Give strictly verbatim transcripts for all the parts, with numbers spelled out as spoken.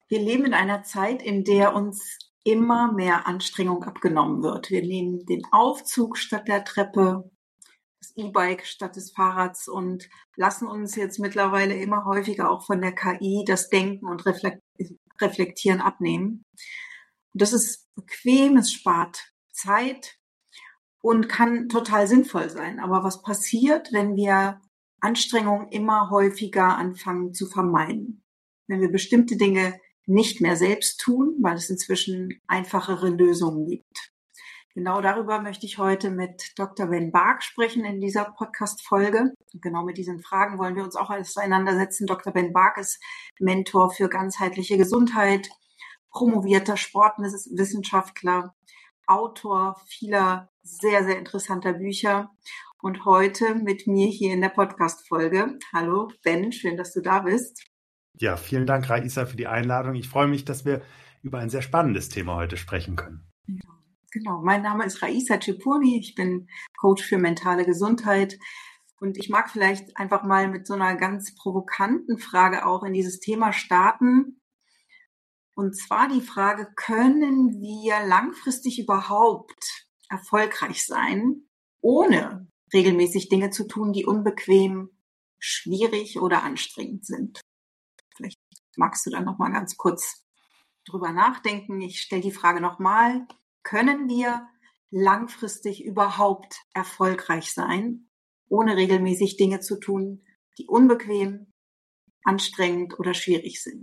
Wir leben in einer Zeit, in der uns immer mehr Anstrengung abgenommen wird. Wir nehmen den Aufzug statt der Treppe, das E-Bike statt des Fahrrads und lassen uns jetzt mittlerweile immer häufiger auch von der K I das Denken und Reflektieren abnehmen. Und das ist bequem, es spart Zeit und kann total sinnvoll sein. Aber was passiert, wenn wir Anstrengungen immer häufiger anfangen zu vermeiden? Wenn wir bestimmte Dinge nicht mehr selbst tun, weil es inzwischen einfachere Lösungen gibt. Genau darüber möchte ich heute mit Doktor Ben Bark sprechen in dieser Podcast-Folge. Und genau mit diesen Fragen wollen wir uns auch auseinandersetzen. Doktor Ben Bark ist Mentor für ganzheitliche Gesundheit, promovierter Sportwissenschaftler, Autor vieler sehr, sehr interessanter Bücher und heute mit mir hier in der Podcast-Folge. Hallo Ben, schön, dass du da bist. Ja, vielen Dank, Raisa, für die Einladung. Ich freue mich, dass wir über ein sehr spannendes Thema heute sprechen können. Ja, genau, mein Name ist Raisa Cipouri. Ich bin Coach für mentale Gesundheit. Und ich mag vielleicht einfach mal mit so einer ganz provokanten Frage auch in dieses Thema starten. Und zwar die Frage, können wir langfristig überhaupt erfolgreich sein, ohne regelmäßig Dinge zu tun, die unbequem, schwierig oder anstrengend sind? Vielleicht magst du dann noch mal ganz kurz drüber nachdenken. Ich stelle die Frage nochmal. Können wir langfristig überhaupt erfolgreich sein, ohne regelmäßig Dinge zu tun, die unbequem, anstrengend oder schwierig sind?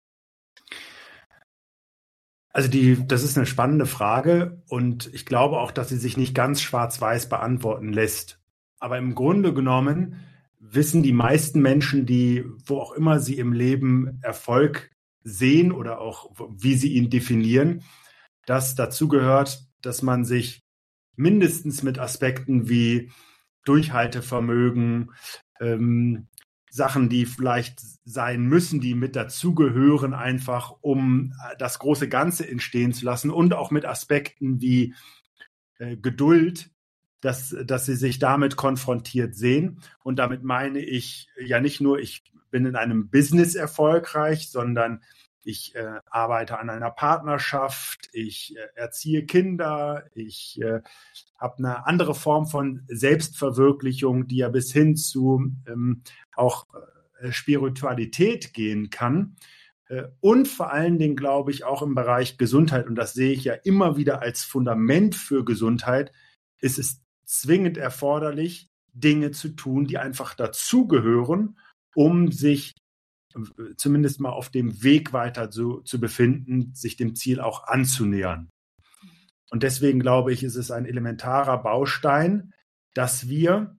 Also die, das ist eine spannende Frage und ich glaube auch, dass sie sich nicht ganz schwarz-weiß beantworten lässt. Aber im Grunde genommen wissen die meisten Menschen, die, wo auch immer sie im Leben Erfolg sehen oder auch wie sie ihn definieren, dass dazu gehört, dass man sich mindestens mit Aspekten wie Durchhaltevermögen, ähm, Sachen, die vielleicht sein müssen, die mit dazugehören, einfach um das große Ganze entstehen zu lassen und auch mit Aspekten wie äh, Geduld, dass, dass sie sich damit konfrontiert sehen. Und damit meine ich ja nicht nur, ich bin in einem Business erfolgreich, sondern ich äh, arbeite an einer Partnerschaft, ich äh, erziehe Kinder, ich äh, habe eine andere Form von Selbstverwirklichung, die ja bis hin zu ähm, auch äh, Spiritualität gehen kann. Äh, und vor allen Dingen, glaube ich, auch im Bereich Gesundheit, und das sehe ich ja immer wieder als Fundament für Gesundheit, ist es zwingend erforderlich, Dinge zu tun, die einfach dazugehören, um sich zumindest mal auf dem Weg weiter zu, zu befinden, sich dem Ziel auch anzunähern. Und deswegen glaube ich, ist es ein elementarer Baustein, dass wir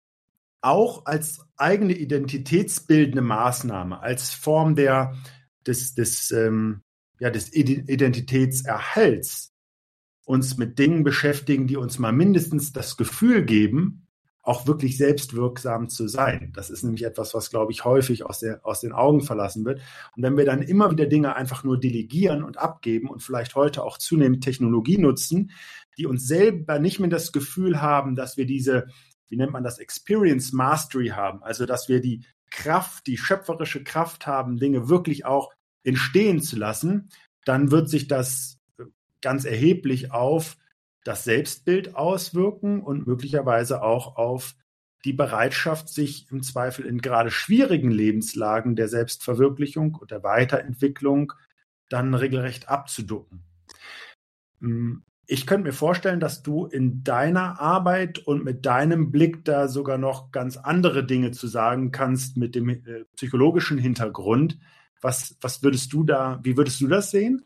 auch als eigene identitätsbildende Maßnahme, als Form der, des, des, ähm, ja, des Identitätserhalts uns mit Dingen beschäftigen, die uns mal mindestens das Gefühl geben, auch wirklich selbstwirksam zu sein. Das ist nämlich etwas, was, glaube ich, häufig aus, der, aus den Augen verlassen wird. Und wenn wir dann immer wieder Dinge einfach nur delegieren und abgeben und vielleicht heute auch zunehmend Technologie nutzen, die uns selber nicht mehr das Gefühl haben, dass wir diese, wie nennt man das, Experience Mastery haben, also dass wir die Kraft, die schöpferische Kraft haben, Dinge wirklich auch entstehen zu lassen, dann wird sich das ganz erheblich auf das Selbstbild auswirken und möglicherweise auch auf die Bereitschaft, sich im Zweifel in gerade schwierigen Lebenslagen der Selbstverwirklichung und der Weiterentwicklung dann regelrecht abzuducken. Ich könnte mir vorstellen, dass du in deiner Arbeit und mit deinem Blick da sogar noch ganz andere Dinge zu sagen kannst mit dem äh, psychologischen Hintergrund. Was, was würdest du da, wie würdest du das sehen?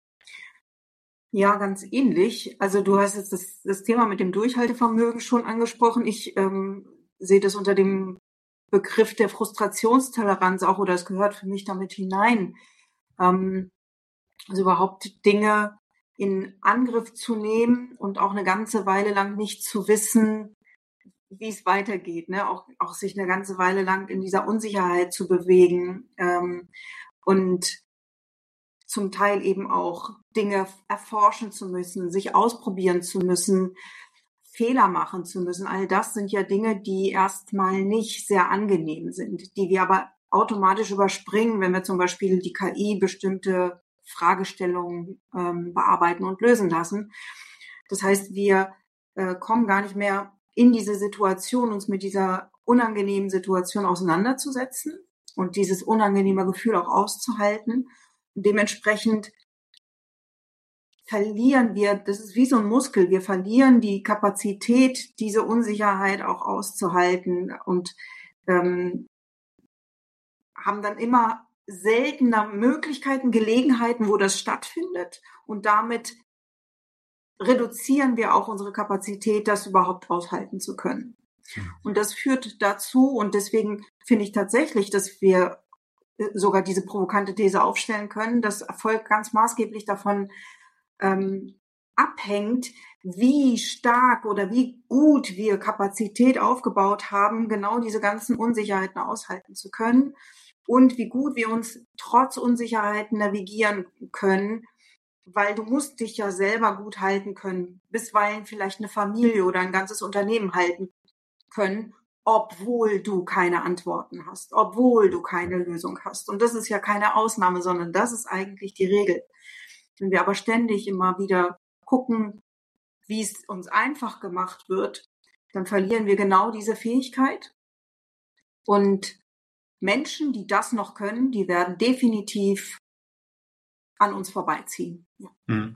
Ja, ganz ähnlich. Also du hast jetzt das, das Thema mit dem Durchhaltevermögen schon angesprochen. Ich ähm, sehe das unter dem Begriff der Frustrationstoleranz auch, oder es gehört für mich damit hinein. Ähm, also überhaupt Dinge in Angriff zu nehmen und auch eine ganze Weile lang nicht zu wissen, wie es weitergeht, ne? Auch, auch sich eine ganze Weile lang in dieser Unsicherheit zu bewegen ähm, und zum Teil eben auch Dinge erforschen zu müssen, sich ausprobieren zu müssen, Fehler machen zu müssen. All das sind ja Dinge, die erstmal nicht sehr angenehm sind, die wir aber automatisch überspringen, wenn wir zum Beispiel die K I bestimmte Fragestellungen ähm, bearbeiten und lösen lassen. Das heißt, wir äh, kommen gar nicht mehr in diese Situation, uns mit dieser unangenehmen Situation auseinanderzusetzen und dieses unangenehme Gefühl auch auszuhalten. Und dementsprechend verlieren wir, das ist wie so ein Muskel, wir verlieren die Kapazität, diese Unsicherheit auch auszuhalten und ähm, haben dann immer seltener Möglichkeiten, Gelegenheiten, wo das stattfindet. Und damit reduzieren wir auch unsere Kapazität, das überhaupt aushalten zu können. Und das führt dazu, und deswegen finde ich tatsächlich, dass wir sogar diese provokante These aufstellen können, dass Erfolg ganz maßgeblich davon ähm, abhängt, wie stark oder wie gut wir Kapazität aufgebaut haben, genau diese ganzen Unsicherheiten aushalten zu können und wie gut wir uns trotz Unsicherheiten navigieren können, weil du musst dich ja selber gut halten können, bisweilen vielleicht eine Familie oder ein ganzes Unternehmen halten können, obwohl du keine Antworten hast, obwohl du keine Lösung hast. Und das ist ja keine Ausnahme, sondern das ist eigentlich die Regel. Wenn wir aber ständig immer wieder gucken, wie es uns einfach gemacht wird, dann verlieren wir genau diese Fähigkeit. Und Menschen, die das noch können, die werden definitiv an uns vorbeiziehen. Ja.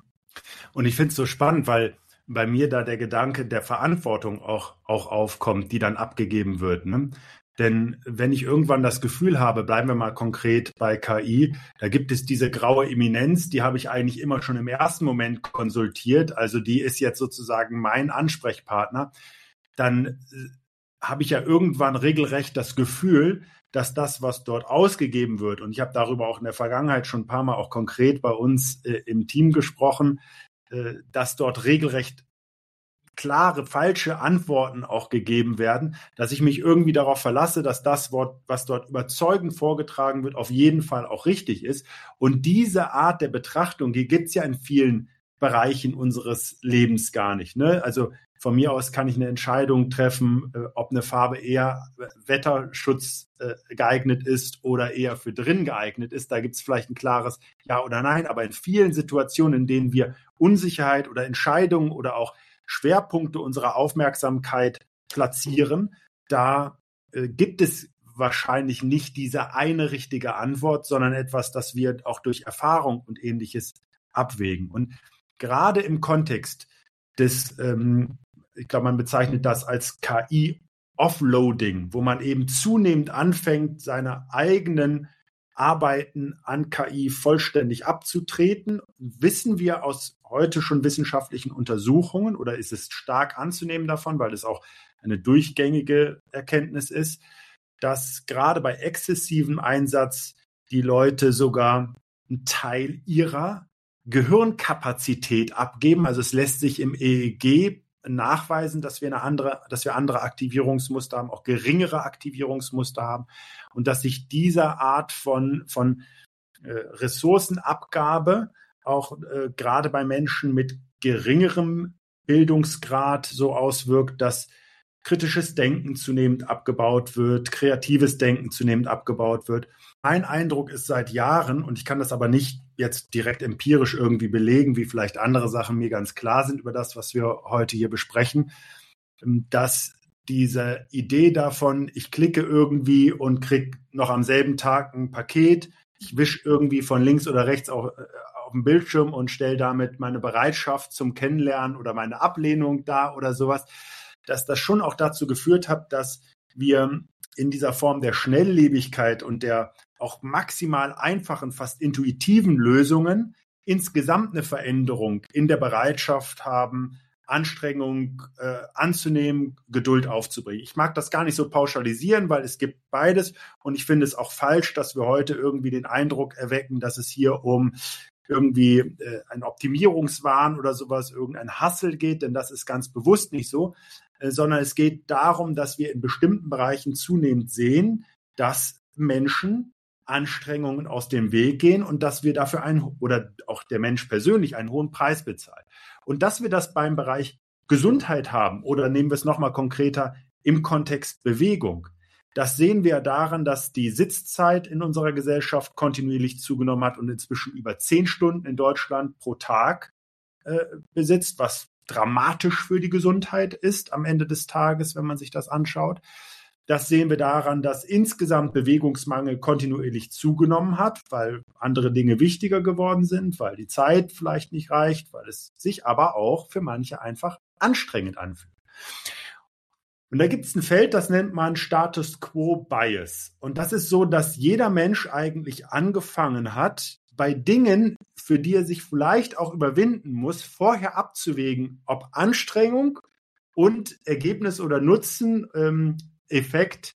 Und ich finde es so spannend, weil bei mir da der Gedanke der Verantwortung auch, auch aufkommt, die dann abgegeben wird. Ne? Denn wenn ich irgendwann das Gefühl habe, bleiben wir mal konkret bei K I, da gibt es diese graue Eminenz, die habe ich eigentlich immer schon im ersten Moment konsultiert, also die ist jetzt sozusagen mein Ansprechpartner, dann habe ich ja irgendwann regelrecht das Gefühl, dass das, was dort ausgegeben wird, und ich habe darüber auch in der Vergangenheit schon ein paar Mal auch konkret bei uns äh, im Team gesprochen, äh, dass dort regelrecht klare, falsche Antworten auch gegeben werden, dass ich mich irgendwie darauf verlasse, dass das Wort, was dort überzeugend vorgetragen wird, auf jeden Fall auch richtig ist. Und diese Art der Betrachtung, die gibt es ja in vielen Bereichen unseres Lebens gar nicht. Ne? Also von mir aus kann ich eine Entscheidung treffen, äh, ob eine Farbe eher Wetterschutz äh, geeignet ist oder eher für drin geeignet ist. Da gibt es vielleicht ein klares Ja oder Nein. Aber in vielen Situationen, in denen wir Unsicherheit oder Entscheidungen oder auch Schwerpunkte unserer Aufmerksamkeit platzieren, da äh, gibt es wahrscheinlich nicht diese eine richtige Antwort, sondern etwas, das wir auch durch Erfahrung und Ähnliches abwägen. Und gerade im Kontext des, ähm, ich glaube, man bezeichnet das als K I-Offloading, wo man eben zunehmend anfängt, seine eigenen Arbeiten an K I vollständig abzutreten, wissen wir aus heute schon wissenschaftlichen Untersuchungen, oder ist es stark anzunehmen davon, weil es auch eine durchgängige Erkenntnis ist, dass gerade bei exzessivem Einsatz die Leute sogar einen Teil ihrer Gehirnkapazität abgeben. Also es lässt sich im E E G nachweisen, dass wir eine andere, dass wir andere Aktivierungsmuster haben, auch geringere Aktivierungsmuster haben und dass sich diese Art von, von äh, Ressourcenabgabe auch äh, gerade bei Menschen mit geringerem Bildungsgrad so auswirkt, dass kritisches Denken zunehmend abgebaut wird, kreatives Denken zunehmend abgebaut wird. Mein Eindruck ist seit Jahren, und ich kann das aber nicht jetzt direkt empirisch irgendwie belegen, wie vielleicht andere Sachen mir ganz klar sind über das, was wir heute hier besprechen, dass diese Idee davon, ich klicke irgendwie und kriege noch am selben Tag ein Paket, ich wische irgendwie von links oder rechts auf, auf dem Bildschirm und stelle damit meine Bereitschaft zum Kennenlernen oder meine Ablehnung dar oder sowas, dass das schon auch dazu geführt hat, dass wir in dieser Form der Schnelllebigkeit und der auch maximal einfachen, fast intuitiven Lösungen insgesamt eine Veränderung in der Bereitschaft haben, Anstrengung äh, anzunehmen, Geduld aufzubringen. Ich mag das gar nicht so pauschalisieren, weil es gibt beides und ich finde es auch falsch, dass wir heute irgendwie den Eindruck erwecken, dass es hier um irgendwie äh, ein Optimierungswahn oder sowas, irgendein Hustle geht, denn das ist ganz bewusst nicht so, äh, sondern es geht darum, dass wir in bestimmten Bereichen zunehmend sehen, dass Menschen Anstrengungen aus dem Weg gehen und dass wir dafür einen, oder auch der Mensch persönlich einen hohen Preis bezahlt. Und dass wir das beim Bereich Gesundheit haben, oder nehmen wir es nochmal konkreter im Kontext Bewegung. Das sehen wir daran, dass die Sitzzeit in unserer Gesellschaft kontinuierlich zugenommen hat und inzwischen über zehn Stunden in Deutschland pro Tag äh, besitzt, was dramatisch für die Gesundheit ist am Ende des Tages, wenn man sich das anschaut. Das sehen wir daran, dass insgesamt Bewegungsmangel kontinuierlich zugenommen hat, weil andere Dinge wichtiger geworden sind, weil die Zeit vielleicht nicht reicht, weil es sich aber auch für manche einfach anstrengend anfühlt. Und da gibt es ein Feld, das nennt man Status Quo Bias. Und das ist so, dass jeder Mensch eigentlich angefangen hat, bei Dingen, für die er sich vielleicht auch überwinden muss, vorher abzuwägen, ob Anstrengung und Ergebnis oder Nutzen, ähm, Effekt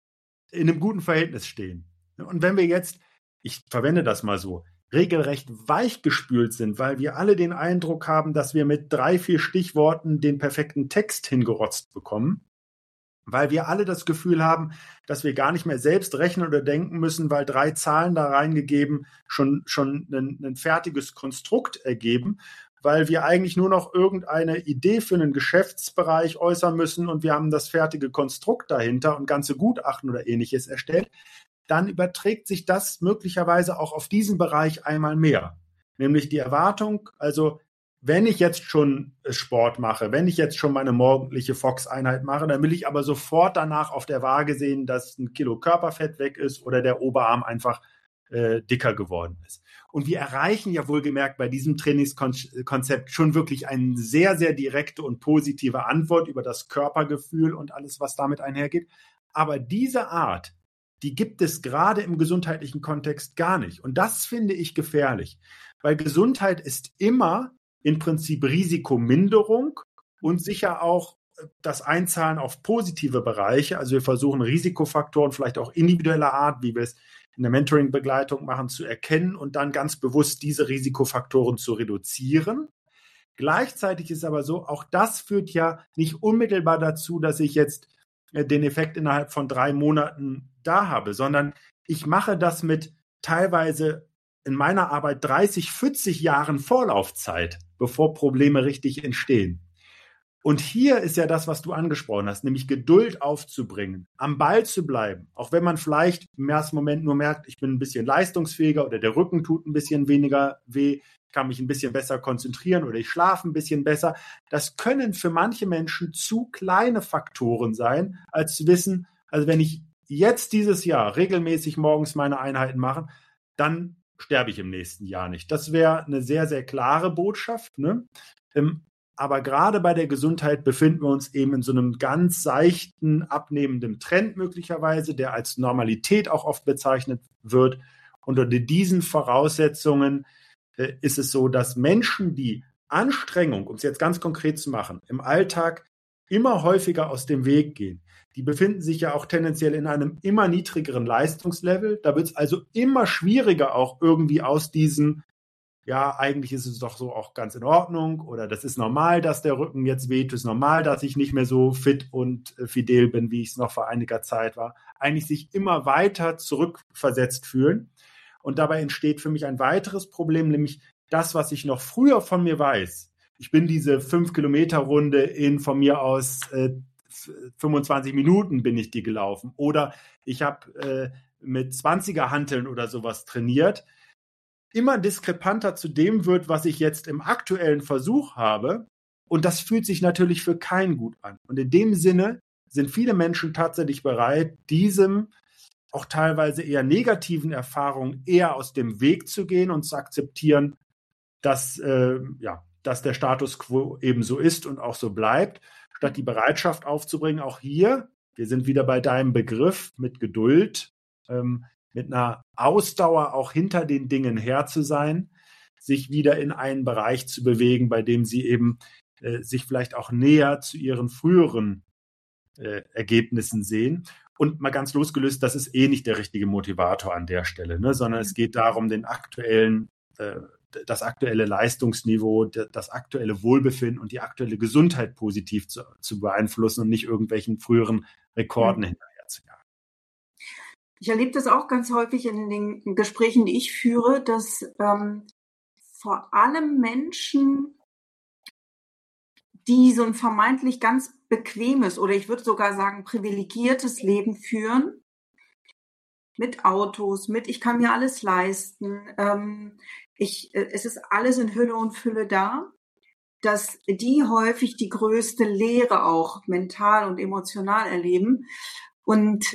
in einem guten Verhältnis stehen. Und wenn wir jetzt, ich verwende das mal so, regelrecht weichgespült sind, weil wir alle den Eindruck haben, dass wir mit drei, vier Stichworten den perfekten Text hingerotzt bekommen, weil wir alle das Gefühl haben, dass wir gar nicht mehr selbst rechnen oder denken müssen, weil drei Zahlen da reingegeben schon, schon ein, ein fertiges Konstrukt ergeben, weil wir eigentlich nur noch irgendeine Idee für einen Geschäftsbereich äußern müssen und wir haben das fertige Konstrukt dahinter und ganze Gutachten oder Ähnliches erstellt, dann überträgt sich das möglicherweise auch auf diesen Bereich einmal mehr. Nämlich die Erwartung, also wenn ich jetzt schon Sport mache, wenn ich jetzt schon meine morgendliche Fox-Einheit mache, dann will ich aber sofort danach auf der Waage sehen, dass ein Kilo Körperfett weg ist oder der Oberarm einfach äh, dicker geworden ist. Und wir erreichen ja wohlgemerkt bei diesem Trainingskonzept schon wirklich eine sehr, sehr direkte und positive Antwort über das Körpergefühl und alles, was damit einhergeht. Aber diese Art, die gibt es gerade im gesundheitlichen Kontext gar nicht. Und das finde ich gefährlich, weil Gesundheit ist immer im Prinzip Risikominderung und sicher auch das Einzahlen auf positive Bereiche. Also wir versuchen Risikofaktoren vielleicht auch individueller Art, wie wir es in der Mentoring-Begleitung machen, zu erkennen und dann ganz bewusst diese Risikofaktoren zu reduzieren. Gleichzeitig ist aber so, auch das führt ja nicht unmittelbar dazu, dass ich jetzt den Effekt innerhalb von drei Monaten da habe, sondern ich mache das mit teilweise in meiner Arbeit dreißig, vierzig Jahren Vorlaufzeit, bevor Probleme richtig entstehen. Und hier ist ja das, was du angesprochen hast, nämlich Geduld aufzubringen, am Ball zu bleiben, auch wenn man vielleicht im ersten Moment nur merkt, ich bin ein bisschen leistungsfähiger oder der Rücken tut ein bisschen weniger weh, ich kann mich ein bisschen besser konzentrieren oder ich schlafe ein bisschen besser. Das können für manche Menschen zu kleine Faktoren sein, als zu wissen, also wenn ich jetzt dieses Jahr regelmäßig morgens meine Einheiten mache, dann sterbe ich im nächsten Jahr nicht. Das wäre eine sehr, sehr klare Botschaft, ne? Aber gerade bei der Gesundheit befinden wir uns eben in so einem ganz seichten, abnehmenden Trend möglicherweise, der als Normalität auch oft bezeichnet wird. Und unter diesen Voraussetzungen äh, ist es so, dass Menschen, die Anstrengung, um es jetzt ganz konkret zu machen, im Alltag immer häufiger aus dem Weg gehen, die befinden sich ja auch tendenziell in einem immer niedrigeren Leistungslevel. Da wird es also immer schwieriger, auch irgendwie aus diesem, ja, eigentlich ist es doch so auch ganz in Ordnung oder das ist normal, dass der Rücken jetzt weht, es ist normal, dass ich nicht mehr so fit und äh, fidel bin, wie ich es noch vor einiger Zeit war, eigentlich sich immer weiter zurückversetzt fühlen. Und dabei entsteht für mich ein weiteres Problem, nämlich das, was ich noch früher von mir weiß. Ich bin diese fünf Kilometer Runde in von mir aus äh, fünfundzwanzig Minuten bin ich die gelaufen oder ich habe äh, mit zwanziger Hanteln oder sowas trainiert, immer diskrepanter zu dem wird, was ich jetzt im aktuellen Versuch habe. Und das fühlt sich natürlich für keinen gut an. Und in dem Sinne sind viele Menschen tatsächlich bereit, diesem auch teilweise eher negativen Erfahrungen eher aus dem Weg zu gehen und zu akzeptieren, dass, äh, ja, dass der Status quo eben so ist und auch so bleibt, statt die Bereitschaft aufzubringen, auch hier, wir sind wieder bei deinem Begriff, mit Geduld, ähm, mit einer Ausdauer auch hinter den Dingen her zu sein, sich wieder in einen Bereich zu bewegen, bei dem sie eben äh, sich vielleicht auch näher zu ihren früheren äh, Ergebnissen sehen. Und mal ganz losgelöst, das ist eh nicht der richtige Motivator an der Stelle, ne? Sondern es geht darum, den aktuellen, äh, das aktuelle Leistungsniveau, das aktuelle Wohlbefinden und die aktuelle Gesundheit positiv zu, zu beeinflussen und nicht irgendwelchen früheren Rekorden mhm. hinterher zu jagen. Ich erlebe das auch ganz häufig in den Gesprächen, die ich führe, dass ähm, vor allem Menschen, die so ein vermeintlich ganz bequemes oder ich würde sogar sagen privilegiertes Leben führen, mit Autos, mit ich kann mir alles leisten, ähm, ich, äh, es ist alles in Hülle und Fülle da, dass die häufig die größte Leere auch mental und emotional erleben. Und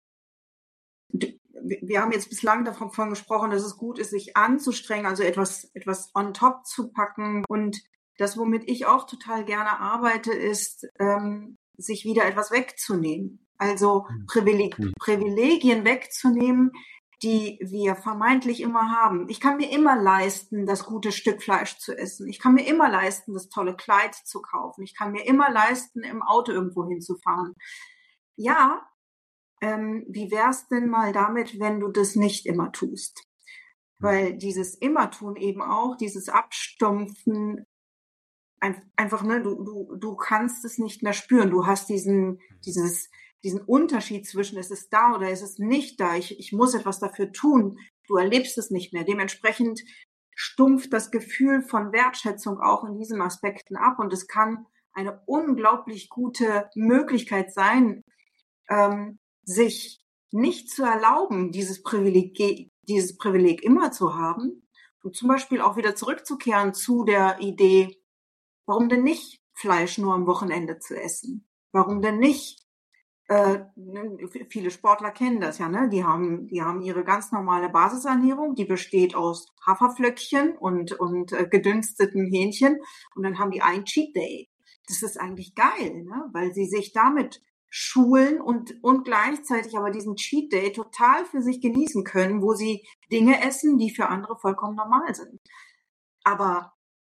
wir haben jetzt bislang davon gesprochen, dass es gut ist, sich anzustrengen, also etwas, etwas on top zu packen. Und das, womit ich auch total gerne arbeite, ist, ähm, sich wieder etwas wegzunehmen. Also Privileg- Privilegien wegzunehmen, die wir vermeintlich immer haben. Ich kann mir immer leisten, das gute Stück Fleisch zu essen. Ich kann mir immer leisten, das tolle Kleid zu kaufen. Ich kann mir immer leisten, im Auto irgendwo hinzufahren. Ja, ähm, wie wär's denn mal damit, wenn du das nicht immer tust? Weil dieses Immertun eben auch, dieses Abstumpfen, ein, einfach, ne, du, du, du kannst es nicht mehr spüren. Du hast diesen, dieses, diesen Unterschied zwischen es ist da oder es ist nicht da. Ich, ich muss etwas dafür tun. Du erlebst es nicht mehr. Dementsprechend stumpft das Gefühl von Wertschätzung auch in diesen Aspekten ab. Und es kann eine unglaublich gute Möglichkeit sein, ähm, sich nicht zu erlauben, dieses Privileg, dieses Privileg immer zu haben und zum Beispiel auch wieder zurückzukehren zu der Idee, warum denn nicht Fleisch nur am Wochenende zu essen? Warum denn nicht? Äh, viele Sportler kennen das ja, ne? Die haben, die haben ihre ganz normale Basisernährung, die besteht aus Haferflöckchen und und äh, gedünsteten Hähnchen und dann haben die einen Cheat Day. Das ist eigentlich geil, ne? Weil sie sich damit schulen und und gleichzeitig aber diesen Cheat Day total für sich genießen können, wo sie Dinge essen, die für andere vollkommen normal sind. Aber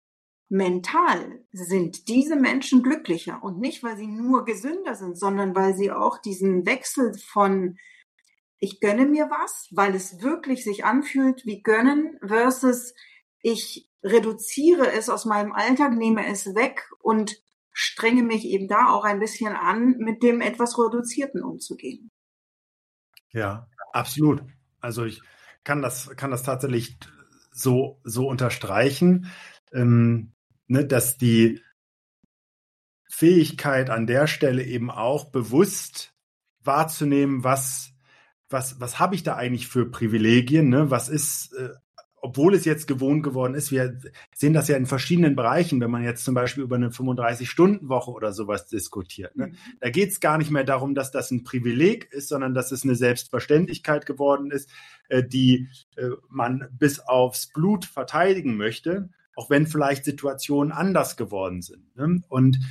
mental sind diese Menschen glücklicher und nicht, weil sie nur gesünder sind, sondern weil sie auch diesen Wechsel von ich gönne mir was, weil es wirklich sich anfühlt wie gönnen versus ich reduziere es aus meinem Alltag, nehme es weg und strenge mich eben da auch ein bisschen an, mit dem etwas Reduzierten umzugehen. Ja, absolut. Also ich kann das, kann das tatsächlich so, so unterstreichen, ähm, ne, dass die Fähigkeit an der Stelle eben auch bewusst wahrzunehmen, was, was, was habe ich da eigentlich für Privilegien, ne? Was ist, äh, obwohl es jetzt gewohnt geworden ist, wir sehen das ja in verschiedenen Bereichen, wenn man jetzt zum Beispiel über eine fünfunddreißig-Stunden-Woche oder sowas diskutiert. Ne? Da geht es gar nicht mehr darum, dass das ein Privileg ist, sondern dass es eine Selbstverständlichkeit geworden ist, äh, die äh, man bis aufs Blut verteidigen möchte, auch wenn vielleicht Situationen anders geworden sind. Ne? Und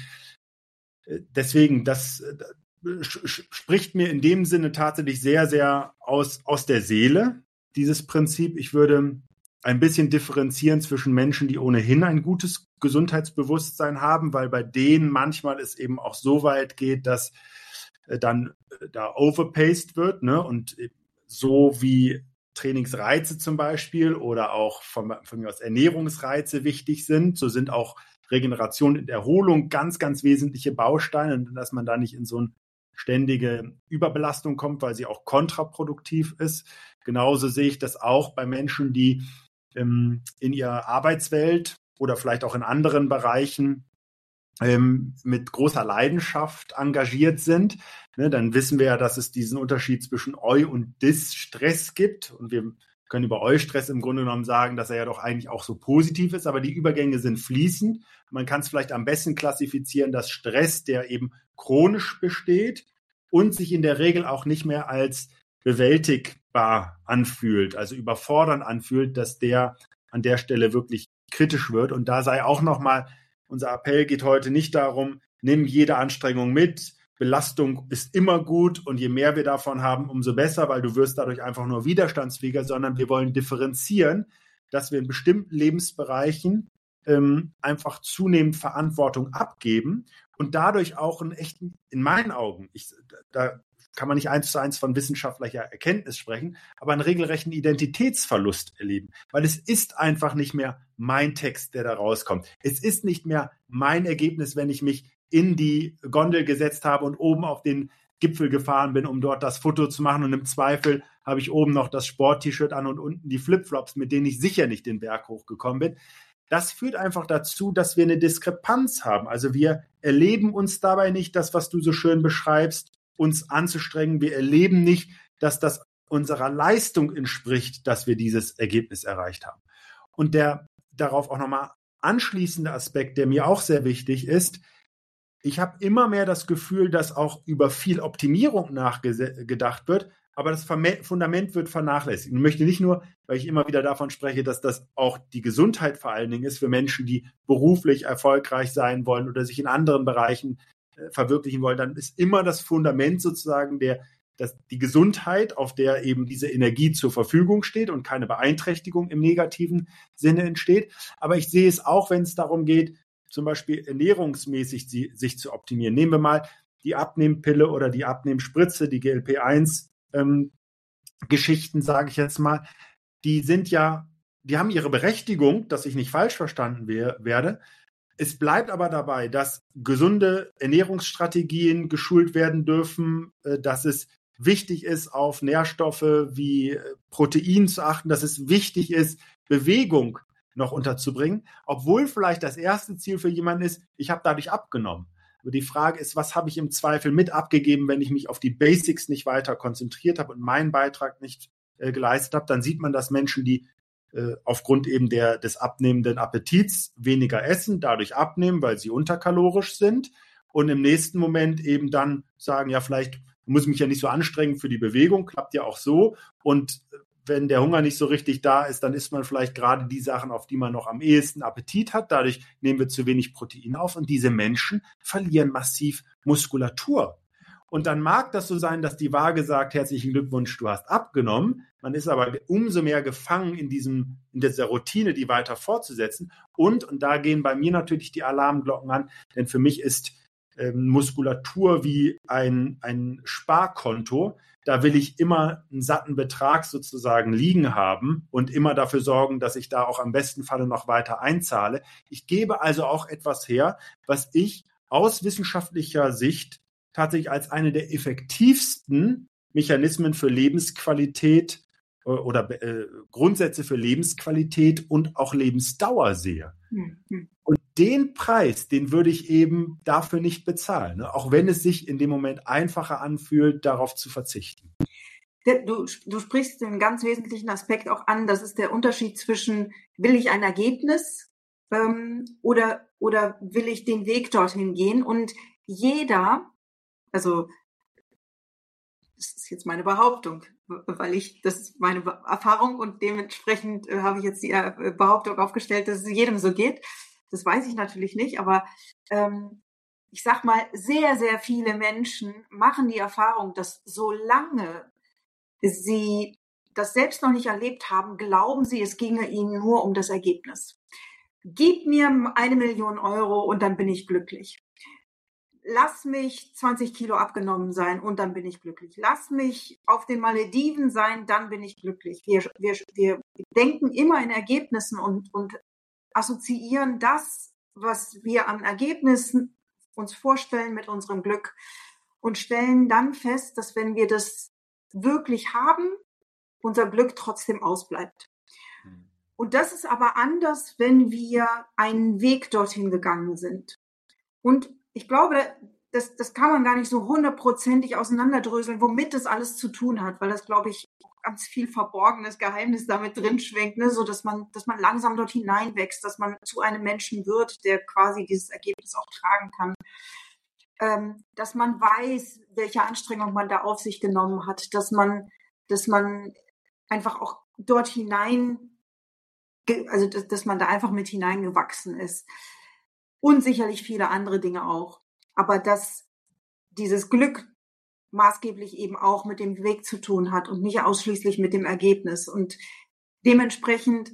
äh, deswegen, das äh, spricht mir in dem Sinne tatsächlich sehr, sehr aus, aus der Seele, dieses Prinzip. Ich würde ein bisschen differenzieren zwischen Menschen, die ohnehin ein gutes Gesundheitsbewusstsein haben, weil bei denen manchmal es eben auch so weit geht, dass äh, dann äh, da overpaced wird, ne? Und so wie Trainingsreize zum Beispiel oder auch von, von mir aus Ernährungsreize wichtig sind, so sind auch Regeneration und Erholung ganz, ganz wesentliche Bausteine, dass man da nicht in so eine ständige Überbelastung kommt, weil sie auch kontraproduktiv ist. Genauso sehe ich das auch bei Menschen, die ähm, in ihrer Arbeitswelt oder vielleicht auch in anderen Bereichen ähm, mit großer Leidenschaft engagiert sind. Ne, dann wissen wir ja, dass es diesen Unterschied zwischen Eu- und Dis-Stress gibt. Und wir können über Eu-Stress im Grunde genommen sagen, dass er ja doch eigentlich auch so positiv ist, aber die Übergänge sind fließend. Man kann es vielleicht am besten klassifizieren, dass Stress, der eben chronisch besteht und sich in der Regel auch nicht mehr als bewältigbar anfühlt, also überfordernd anfühlt, dass der an der Stelle wirklich kritisch wird. Und da sei auch nochmal, unser Appell geht heute nicht darum, nimm jede Anstrengung mit, Belastung ist immer gut und je mehr wir davon haben, umso besser, weil du wirst dadurch einfach nur widerstandsfähiger, sondern wir wollen differenzieren, dass wir in bestimmten Lebensbereichen ähm, einfach zunehmend Verantwortung abgeben und dadurch auch einen echten, in meinen Augen, ich, da kann man nicht eins zu eins von wissenschaftlicher Erkenntnis sprechen, aber einen regelrechten Identitätsverlust erleben. Weil es ist einfach nicht mehr mein Text, der da rauskommt. Es ist nicht mehr mein Ergebnis, wenn ich mich in die Gondel gesetzt habe und oben auf den Gipfel gefahren bin, um dort das Foto zu machen. Und im Zweifel habe ich oben noch das Sport-T-Shirt an und unten die Flipflops, mit denen ich sicher nicht den Berg hochgekommen bin. das führt einfach dazu, dass wir eine Diskrepanz haben. Also wir erleben uns dabei nicht, das, was du so schön beschreibst, uns anzustrengen. Wir erleben nicht, dass das unserer Leistung entspricht, dass wir dieses Ergebnis erreicht haben. Und der darauf auch nochmal anschließende Aspekt, der mir auch sehr wichtig ist, ich habe immer mehr das Gefühl, dass auch über viel Optimierung nachgedacht wird, aber das Fundament wird vernachlässigt. Ich möchte nicht nur, weil ich immer wieder davon spreche, dass das auch die Gesundheit vor allen Dingen ist für Menschen, die beruflich erfolgreich sein wollen oder sich in anderen Bereichen äh, verwirklichen wollen, dann ist immer das Fundament sozusagen der, das, die Gesundheit, auf der eben diese Energie zur Verfügung steht und keine Beeinträchtigung im negativen Sinne entsteht. Aber ich sehe es auch, wenn es darum geht, zum Beispiel ernährungsmäßig sie, sich zu optimieren. Nehmen wir mal die Abnehmpille oder die Abnehmspritze, die G L P eins ähm, Geschichten, sage ich jetzt mal. Die sind ja, die haben ihre Berechtigung, dass ich nicht falsch verstanden we- werde. Es bleibt aber dabei, dass gesunde Ernährungsstrategien geschult werden dürfen, äh, dass es wichtig ist, auf Nährstoffe wie Protein zu achten, dass es wichtig ist, Bewegung noch unterzubringen, obwohl vielleicht das erste Ziel für jemanden ist, ich habe dadurch abgenommen. Aber die Frage ist, was habe ich im Zweifel mit abgegeben, wenn ich mich auf die Basics nicht weiter konzentriert habe und meinen Beitrag nicht äh, geleistet habe? Dann sieht man, dass Menschen, die äh, aufgrund eben der, des abnehmenden Appetits weniger essen, dadurch abnehmen, weil sie unterkalorisch sind und im nächsten Moment eben dann sagen, ja, vielleicht muss ich mich ja nicht so anstrengen für die Bewegung, klappt ja auch so. Und wenn der Hunger nicht so richtig da ist, dann isst man vielleicht gerade die Sachen, auf die man noch am ehesten Appetit hat. Dadurch nehmen wir zu wenig Protein auf und diese Menschen verlieren massiv Muskulatur. Und dann mag das so sein, dass die Waage sagt, herzlichen Glückwunsch, du hast abgenommen. Man ist aber umso mehr gefangen in diesem, in dieser Routine, die weiter fortzusetzen. Und, und da gehen bei mir natürlich die Alarmglocken an, denn für mich ist ähm, Muskulatur wie ein, ein Sparkonto. Da will ich immer einen satten Betrag sozusagen liegen haben und immer dafür sorgen, dass ich da auch am besten Falle noch weiter einzahle. Ich gebe also auch etwas her, was ich aus wissenschaftlicher Sicht tatsächlich als eine der effektivsten Mechanismen für Lebensqualität oder äh, Grundsätze für Lebensqualität und auch Lebensdauer sehe. Mhm. Und den Preis, den würde ich eben dafür nicht bezahlen, ne? Auch wenn es sich in dem Moment einfacher anfühlt, darauf zu verzichten. Du, du sprichst einen ganz wesentlichen Aspekt auch an, das ist der Unterschied zwischen, will ich ein Ergebnis ähm, oder, oder will ich den Weg dorthin gehen? Und jeder, also das ist jetzt meine Behauptung, weil ich, das ist meine Erfahrung und dementsprechend äh, habe ich jetzt die äh, Behauptung aufgestellt, dass es jedem so geht. Das weiß ich natürlich nicht, aber ähm, ich sag mal, sehr, sehr viele Menschen machen die Erfahrung, dass solange sie das selbst noch nicht erlebt haben, glauben sie, es ginge ihnen nur um das Ergebnis. Gib mir eine Million Euro und dann bin ich glücklich. Lass mich zwanzig Kilo abgenommen sein und dann bin ich glücklich. Lass mich auf den Malediven sein, dann bin ich glücklich. Wir, wir, wir denken immer in Ergebnissen und, und assoziieren das, was wir an Ergebnissen uns vorstellen mit unserem Glück und stellen dann fest, dass wenn wir das wirklich haben, unser Glück trotzdem ausbleibt. Und das ist aber anders, wenn wir einen Weg dorthin gegangen sind. Und ich glaube, das, das kann man gar nicht so hundertprozentig auseinanderdröseln, womit das alles zu tun hat, weil das, glaube ich, ganz viel verborgenes Geheimnis damit drin schwingt, ne? So dass man, dass man langsam dort hineinwächst, dass man zu einem Menschen wird, der quasi dieses Ergebnis auch tragen kann. Ähm, dass man weiß, welche Anstrengung man da auf sich genommen hat, dass man, dass man einfach auch dort hinein, also dass, dass man da einfach mit hineingewachsen ist. Und sicherlich viele andere Dinge auch. Aber dass dieses Glück maßgeblich eben auch mit dem Weg zu tun hat und nicht ausschließlich mit dem Ergebnis. Und dementsprechend,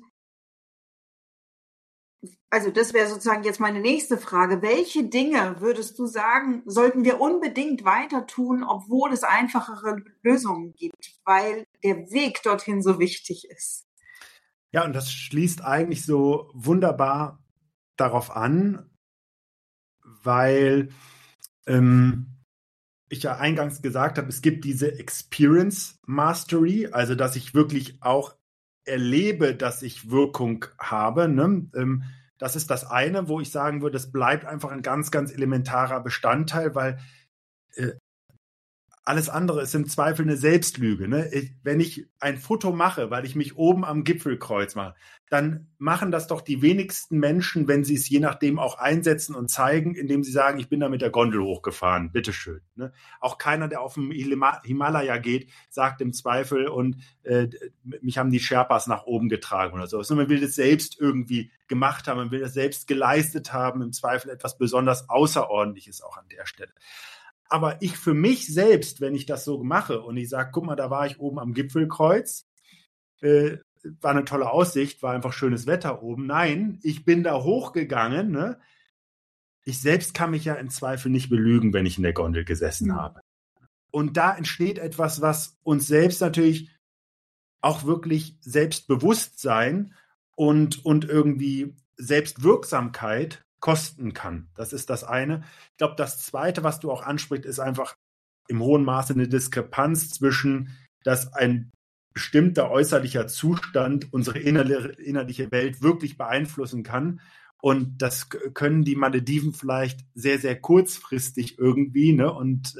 also das wäre sozusagen jetzt meine nächste Frage. Welche Dinge würdest du sagen, sollten wir unbedingt weiter tun, obwohl es einfachere Lösungen gibt, weil der Weg dorthin so wichtig ist? Ja, und das schließt eigentlich so wunderbar darauf an, weil ähm, ich ja eingangs gesagt habe, es gibt diese Experience Mastery, also dass ich wirklich auch erlebe, dass ich Wirkung habe. Ne? Ähm, Das ist das eine, wo ich sagen würde, das bleibt einfach ein ganz, ganz elementarer Bestandteil, weil äh, alles andere ist im Zweifel eine Selbstlüge. Ne? Ich, wenn ich ein Foto mache, weil ich mich oben am Gipfelkreuz mache, dann machen das doch die wenigsten Menschen, wenn sie es je nachdem auch einsetzen und zeigen, indem sie sagen, ich bin da mit der Gondel hochgefahren, bitteschön. Ne? Auch keiner, der auf dem Himalaya geht, sagt im Zweifel, und äh, mich haben die Sherpas nach oben getragen oder so. Also man will das selbst irgendwie gemacht haben, man will das selbst geleistet haben, im Zweifel etwas besonders Außerordentliches auch an der Stelle. Aber ich für mich selbst, wenn ich das so mache und ich sage, guck mal, da war ich oben am Gipfelkreuz, äh, war eine tolle Aussicht, war einfach schönes Wetter oben. Nein, ich bin da hochgegangen. Ne? Ich selbst kann mich ja im Zweifel nicht belügen, wenn ich in der Gondel gesessen mhm. habe. Und da entsteht etwas, was uns selbst natürlich auch wirklich Selbstbewusstsein und, und irgendwie Selbstwirksamkeit kosten kann. Das ist das eine. Ich glaube, das Zweite, was du auch ansprichst, ist einfach im hohen Maße eine Diskrepanz zwischen, dass ein bestimmter äußerlicher Zustand unsere innerliche Welt wirklich beeinflussen kann. Und das können die Malediven vielleicht sehr, sehr kurzfristig irgendwie. Ne? Und,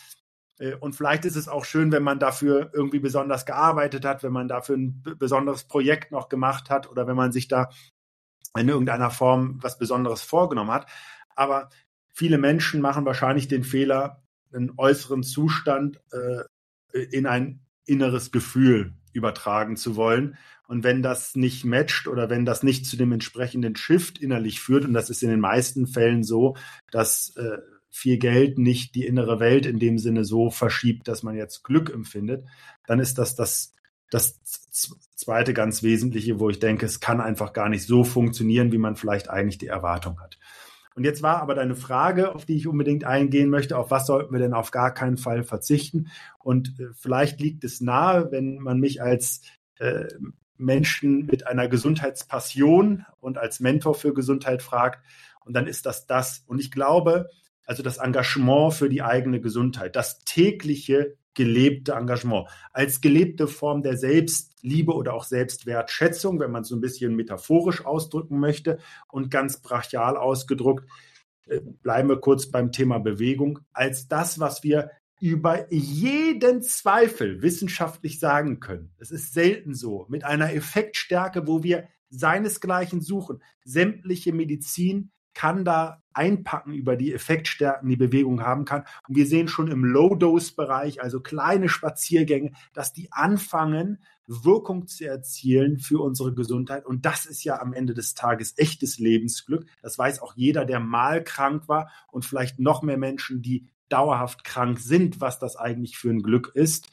äh, und vielleicht ist es auch schön, wenn man dafür irgendwie besonders gearbeitet hat, wenn man dafür ein besonderes Projekt noch gemacht hat oder wenn man sich da in irgendeiner Form was Besonderes vorgenommen hat. Aber viele Menschen machen wahrscheinlich den Fehler, einen äußeren Zustand äh, in ein inneres Gefühl übertragen zu wollen. Und wenn das nicht matcht oder wenn das nicht zu dem entsprechenden Shift innerlich führt, und das ist in den meisten Fällen so, dass äh, viel Geld nicht die innere Welt in dem Sinne so verschiebt, dass man jetzt Glück empfindet, dann ist das das Das zweite ganz Wesentliche, wo ich denke, es kann einfach gar nicht so funktionieren, wie man vielleicht eigentlich die Erwartung hat. Und jetzt war aber deine Frage, auf die ich unbedingt eingehen möchte, auf was sollten wir denn auf gar keinen Fall verzichten? Und äh, vielleicht liegt es nahe, wenn man mich als äh, Menschen mit einer Gesundheitspassion und als Mentor für Gesundheit fragt, und dann ist das das. Und ich glaube, also das Engagement für die eigene Gesundheit, das tägliche gelebte Engagement, als gelebte Form der Selbstliebe oder auch Selbstwertschätzung, wenn man es so ein bisschen metaphorisch ausdrücken möchte, und ganz brachial ausgedrückt, äh, bleiben wir kurz beim Thema Bewegung, als das, was wir über jeden Zweifel wissenschaftlich sagen können. Es ist selten so, mit einer Effektstärke, wo wir seinesgleichen suchen. Sämtliche Medizin kann da einpacken über die Effektstärken, die Bewegung haben kann. Und wir sehen schon im Low-Dose-Bereich, also kleine Spaziergänge, dass die anfangen, Wirkung zu erzielen für unsere Gesundheit. Und das ist ja am Ende des Tages echtes Lebensglück. Das weiß auch jeder, der mal krank war, und vielleicht noch mehr Menschen, die dauerhaft krank sind, was das eigentlich für ein Glück ist.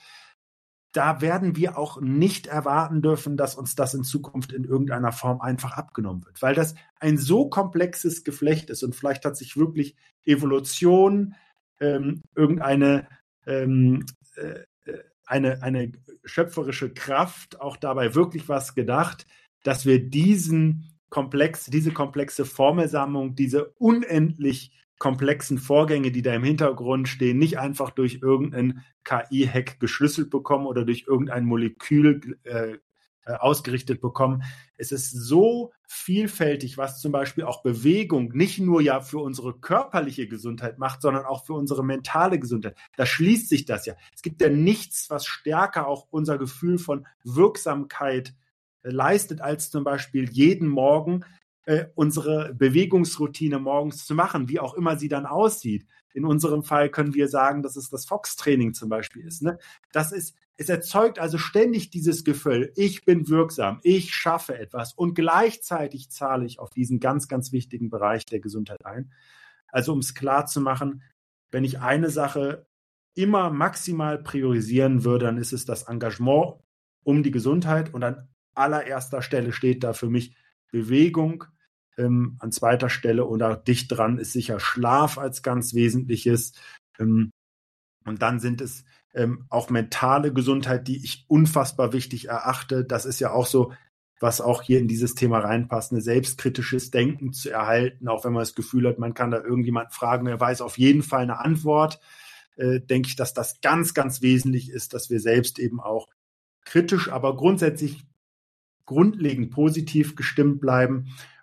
Da werden wir auch nicht erwarten dürfen, dass uns das in Zukunft in irgendeiner Form einfach abgenommen wird, weil das ein so komplexes Geflecht ist, und vielleicht hat sich wirklich Evolution, ähm, irgendeine ähm, äh, eine, eine schöpferische Kraft auch dabei wirklich was gedacht, dass wir diesen Komplex, diese komplexe Formelsammlung, diese unendlich komplexen Vorgänge, die da im Hintergrund stehen, nicht einfach durch irgendeinen K I-Hack geschlüsselt bekommen oder durch irgendein Molekül äh, ausgerichtet bekommen. Es ist so vielfältig, was zum Beispiel auch Bewegung nicht nur ja für unsere körperliche Gesundheit macht, sondern auch für unsere mentale Gesundheit. Da schließt sich das ja. Es gibt ja nichts, was stärker auch unser Gefühl von Wirksamkeit äh, leistet, als zum Beispiel jeden Morgen äh, unsere Bewegungsroutine morgens zu machen, wie auch immer sie dann aussieht. In unserem Fall können wir sagen, dass es das Fox-Training zum Beispiel ist. Ne? Das ist, es erzeugt also ständig dieses Gefühl, ich bin wirksam, ich schaffe etwas, und gleichzeitig zahle ich auf diesen ganz, ganz wichtigen Bereich der Gesundheit ein. Also um es klar zu machen, wenn ich eine Sache immer maximal priorisieren würde, dann ist es das Engagement um die Gesundheit, und an allererster Stelle steht da für mich Bewegung. Ähm, an zweiter Stelle oder dicht dran ist sicher Schlaf als ganz Wesentliches. Ähm, und dann sind es ähm, auch mentale Gesundheit, die ich unfassbar wichtig erachte. Das ist ja auch so, was auch hier in dieses Thema reinpasst, ein selbstkritisches Denken zu erhalten, auch wenn man das Gefühl hat, man kann da irgendjemanden fragen, er weiß auf jeden Fall eine Antwort. Äh, denke ich, dass das ganz, ganz wesentlich ist, dass wir selbst eben auch kritisch, aber grundsätzlich grundlegend positiv gestimmt bleiben.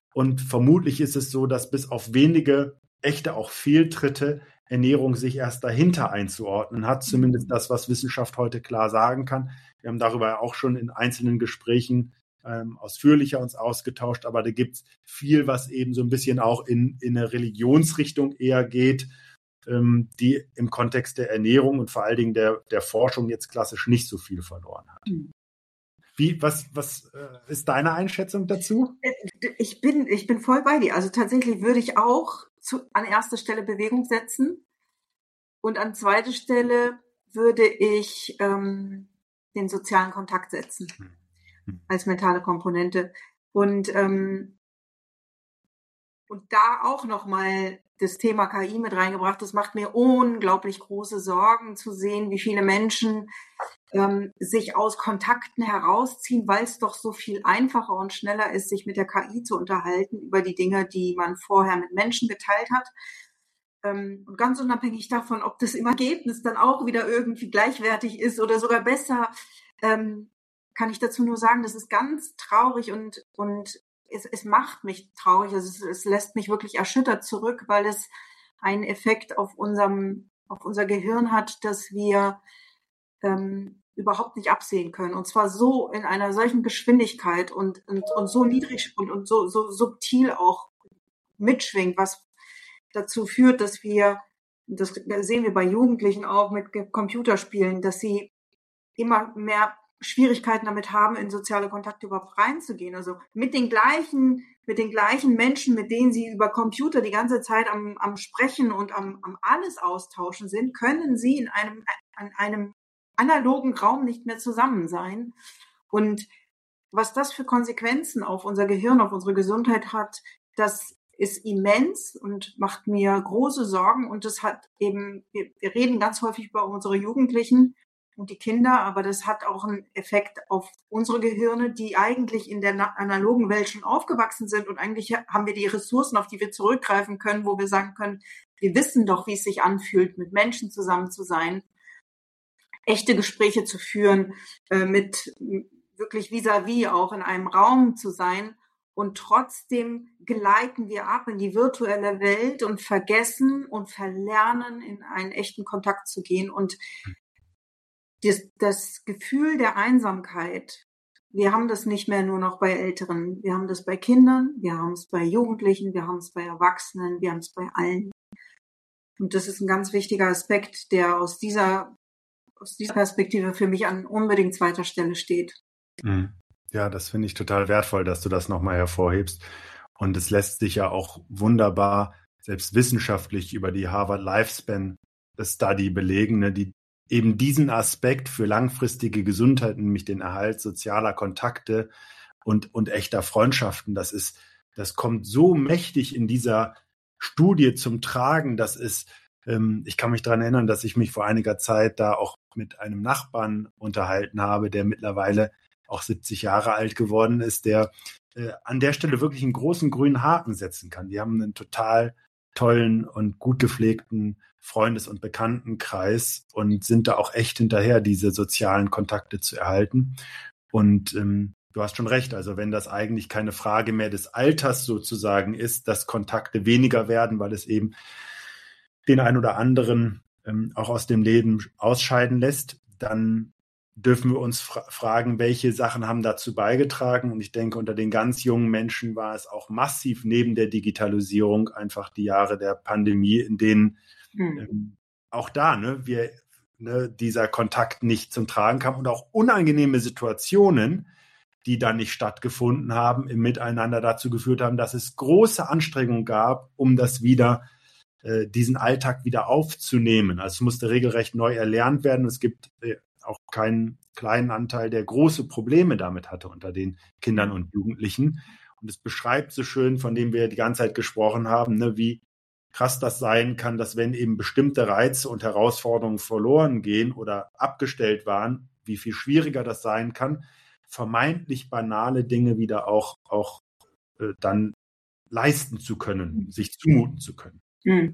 Und vermutlich ist es so, dass bis auf wenige echte auch Fehltritte Ernährung sich erst dahinter einzuordnen hat. Zumindest das, was Wissenschaft heute klar sagen kann. Wir haben darüber auch schon in einzelnen Gesprächen ähm, ausführlicher uns ausgetauscht, aber da gibt es viel, was eben so ein bisschen auch in, in eine Religionsrichtung eher geht, ähm, die im Kontext der Ernährung und vor allen Dingen der, der Forschung jetzt klassisch nicht so viel verloren hat. Wie, was, was äh, ist deine Einschätzung dazu? Ich bin, ich bin voll bei dir. Also tatsächlich würde ich auch zu, an erster Stelle Bewegung setzen und an zweiter Stelle würde ich ähm, den sozialen Kontakt setzen hm. als mentale Komponente. Und, ähm, und da auch nochmal das Thema K I mit reingebracht. Das macht mir unglaublich große Sorgen zu sehen, wie viele Menschen ähm, sich aus Kontakten herausziehen, weil es doch so viel einfacher und schneller ist, sich mit der K I zu unterhalten über die Dinge, die man vorher mit Menschen geteilt hat. Ähm, und ganz unabhängig davon, ob das im Ergebnis dann auch wieder irgendwie gleichwertig ist oder sogar besser, ähm, kann ich dazu nur sagen, das ist ganz traurig und, und es, es macht mich traurig. Also es, es lässt mich wirklich erschüttert zurück, weil es einen Effekt auf unserem, auf unser Gehirn hat, dass wir ähm, überhaupt nicht absehen können. Und zwar so in einer solchen Geschwindigkeit und, und, und so niedrig und, und so, so subtil auch mitschwingt, was dazu führt, dass wir, das sehen wir bei Jugendlichen auch mit Computerspielen, dass sie immer mehr Schwierigkeiten damit haben, in soziale Kontakte überhaupt reinzugehen. Also mit den gleichen, mit den gleichen Menschen, mit denen sie über Computer die ganze Zeit am, am Sprechen und am, am alles austauschen sind, können sie in einem, an einem analogen Raum nicht mehr zusammen sein. Und was das für Konsequenzen auf unser Gehirn, auf unsere Gesundheit hat, das ist immens und macht mir große Sorgen. Und das hat eben, wir, wir reden ganz häufig über unsere Jugendlichen und die Kinder, aber das hat auch einen Effekt auf unsere Gehirne, die eigentlich in der analogen Welt schon aufgewachsen sind. Und eigentlich haben wir die Ressourcen, auf die wir zurückgreifen können, wo wir sagen können, wir wissen doch, wie es sich anfühlt, mit Menschen zusammen zu sein, echte Gespräche zu führen, äh, mit wirklich vis-à-vis auch in einem Raum zu sein. Und trotzdem gleiten wir ab in die virtuelle Welt und vergessen und verlernen, in einen echten Kontakt zu gehen. Und das, das Gefühl der Einsamkeit, wir haben das nicht mehr nur noch bei Älteren. Wir haben das bei Kindern, wir haben es bei Jugendlichen, wir haben es bei Erwachsenen, wir haben es bei allen. Und das ist ein ganz wichtiger Aspekt, der aus dieser, aus dieser Perspektive für mich an unbedingt zweiter Stelle steht. Mhm. Ja, das finde ich total wertvoll, dass du das nochmal hervorhebst. Und es lässt sich ja auch wunderbar, selbst wissenschaftlich, über die Harvard Lifespan Study belegen, ne, die eben diesen Aspekt für langfristige Gesundheit, nämlich den Erhalt sozialer Kontakte und, und echter Freundschaften, das ist, das kommt so mächtig in dieser Studie zum Tragen, dass es, ähm, ich kann mich daran erinnern, dass ich mich vor einiger Zeit da auch mit einem Nachbarn unterhalten habe, der mittlerweile auch siebzig Jahre alt geworden ist, der äh, an der Stelle wirklich einen großen grünen Haken setzen kann. Die haben einen total tollen und gut gepflegten Freundes- und Bekanntenkreis und sind da auch echt hinterher, diese sozialen Kontakte zu erhalten. Und ähm, du hast schon recht, also wenn das eigentlich keine Frage mehr des Alters sozusagen ist, dass Kontakte weniger werden, weil es eben den einen oder anderen ähm, auch aus dem Leben ausscheiden lässt, dann dürfen wir uns fra- fragen, welche Sachen haben dazu beigetragen. Und ich denke, unter den ganz jungen Menschen war es auch massiv neben der Digitalisierung einfach die Jahre der Pandemie, in denen hm. ähm, auch da ne, wir, ne, dieser Kontakt nicht zum Tragen kam und auch unangenehme Situationen, die dann nicht stattgefunden haben, im Miteinander dazu geführt haben, dass es große Anstrengungen gab, um das wieder äh, diesen Alltag wieder aufzunehmen. Also es musste regelrecht neu erlernt werden. Es gibt äh, auch keinen kleinen Anteil, der große Probleme damit hatte unter den Kindern und Jugendlichen. Und es beschreibt so schön, von dem wir die ganze Zeit gesprochen haben, ne, wie krass das sein kann, dass wenn eben bestimmte Reize und Herausforderungen verloren gehen oder abgestellt waren, wie viel schwieriger das sein kann, vermeintlich banale Dinge wieder auch, auch äh, dann leisten zu können, sich zumuten zu können. Mhm.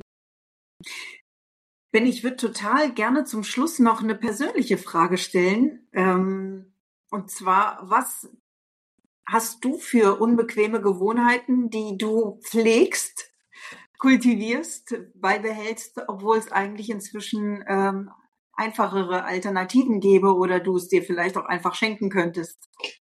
Ben, ich würde total gerne zum Schluss noch eine persönliche Frage stellen. Ähm, und zwar, was, hast du für unbequeme Gewohnheiten, die du pflegst, kultivierst, beibehältst, obwohl es eigentlich inzwischen ähm, einfachere Alternativen gäbe oder du es dir vielleicht auch einfach schenken könntest?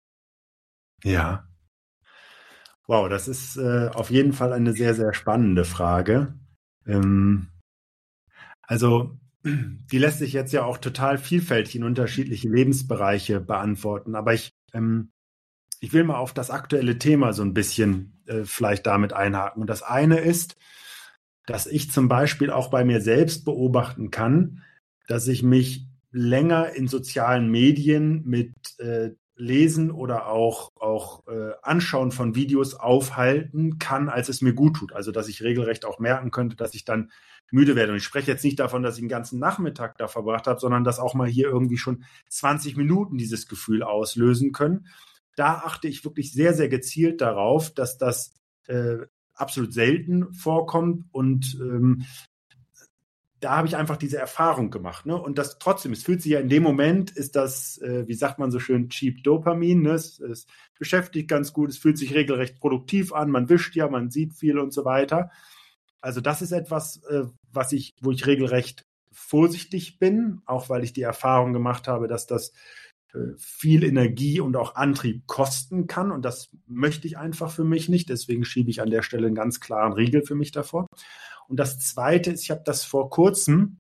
Ja, wow, das ist äh, auf jeden Fall eine sehr, sehr spannende Frage. Ähm, also, die lässt sich jetzt ja auch total vielfältig in unterschiedliche Lebensbereiche beantworten. Aber ich, ähm, ich will mal auf das aktuelle Thema so ein bisschen äh, vielleicht damit einhaken. Und das eine ist, dass ich zum Beispiel auch bei mir selbst beobachten kann, dass ich mich länger in sozialen Medien mit äh, Lesen oder auch, auch äh, Anschauen von Videos aufhalten kann, als es mir gut tut. Also dass ich regelrecht auch merken könnte, dass ich dann müde werde. Und ich spreche jetzt nicht davon, dass ich den ganzen Nachmittag da verbracht habe, sondern dass auch mal hier irgendwie schon zwanzig Minuten dieses Gefühl auslösen können. Da achte ich wirklich sehr, sehr gezielt darauf, dass das äh, absolut selten vorkommt und ähm, da habe ich einfach diese Erfahrung gemacht. Ne? Und das trotzdem, es fühlt sich ja in dem Moment, ist das, äh, wie sagt man so schön, cheap Dopamin. Ne? Es, es beschäftigt ganz gut, es fühlt sich regelrecht produktiv an, man wischt ja, man sieht viel und so weiter. Also das ist etwas, äh, was ich, wo ich regelrecht vorsichtig bin, auch weil ich die Erfahrung gemacht habe, dass das äh, viel Energie und auch Antrieb kosten kann. Und das möchte ich einfach für mich nicht. Deswegen schiebe ich an der Stelle einen ganz klaren Riegel für mich davor. Und das Zweite ist, ich habe das vor kurzem